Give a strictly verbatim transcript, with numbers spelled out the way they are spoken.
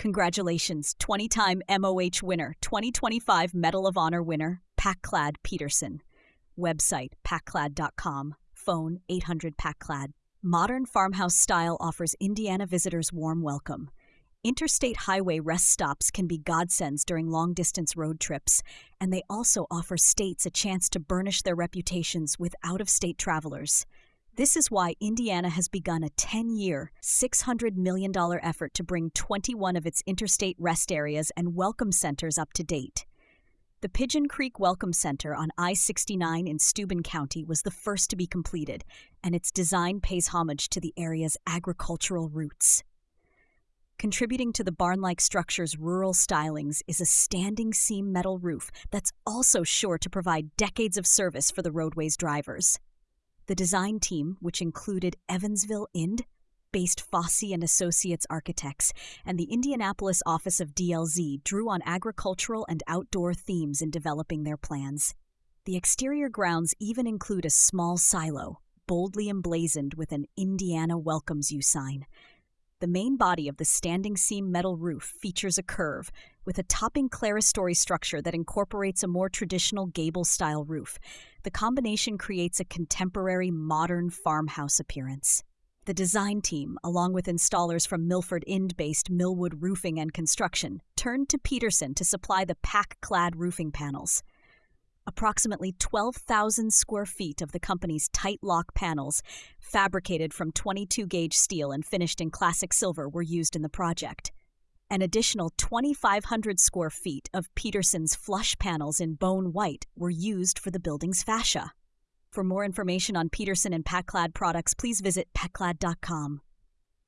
Congratulations, twenty-time M O H winner, twenty twenty-five Medal of Honor winner, PacClad Peterson. Website, packclad dot com. Phone, eight hundred PacClad. Modern farmhouse style offers Indiana visitors warm welcome. Interstate highway rest stops can be godsends during long-distance road trips, and they also offer states a chance to burnish their reputations with out-of-state travelers. This is why Indiana has begun a ten-year, six hundred million dollars effort to bring twenty-one of its interstate rest areas and welcome centers up to date. The Pigeon Creek Welcome Center on I sixty-nine in Steuben County was the first to be completed, and its design pays homage to the area's agricultural roots. Contributing to the barn-like structure's rural stylings is a standing seam metal roof that's also sure to provide decades of service for the roadway's drivers. The design team, which included Evansville I N D, based Fossey and Associates Architects, and the Indianapolis office of D L Z, drew on agricultural and outdoor themes in developing their plans. The exterior grounds even include a small silo, boldly emblazoned with an Indiana Welcomes You sign. The main body of the standing seam metal roof features a curve, with a topping clerestory structure that incorporates a more traditional gable-style roof. The combination creates a contemporary, modern farmhouse appearance. The design team, along with installers from Milford I N D-based Millwood Roofing and Construction, turned to Peterson to supply the PacClad roofing panels. Approximately twelve thousand square feet of the company's tight-lock panels, fabricated from twenty-two gauge steel and finished in classic silver, were used in the project. An additional twenty-five hundred square feet of Peterson's flush panels in bone white were used for the building's fascia. For more information on Peterson and PacClad products, please visit packclad dot com.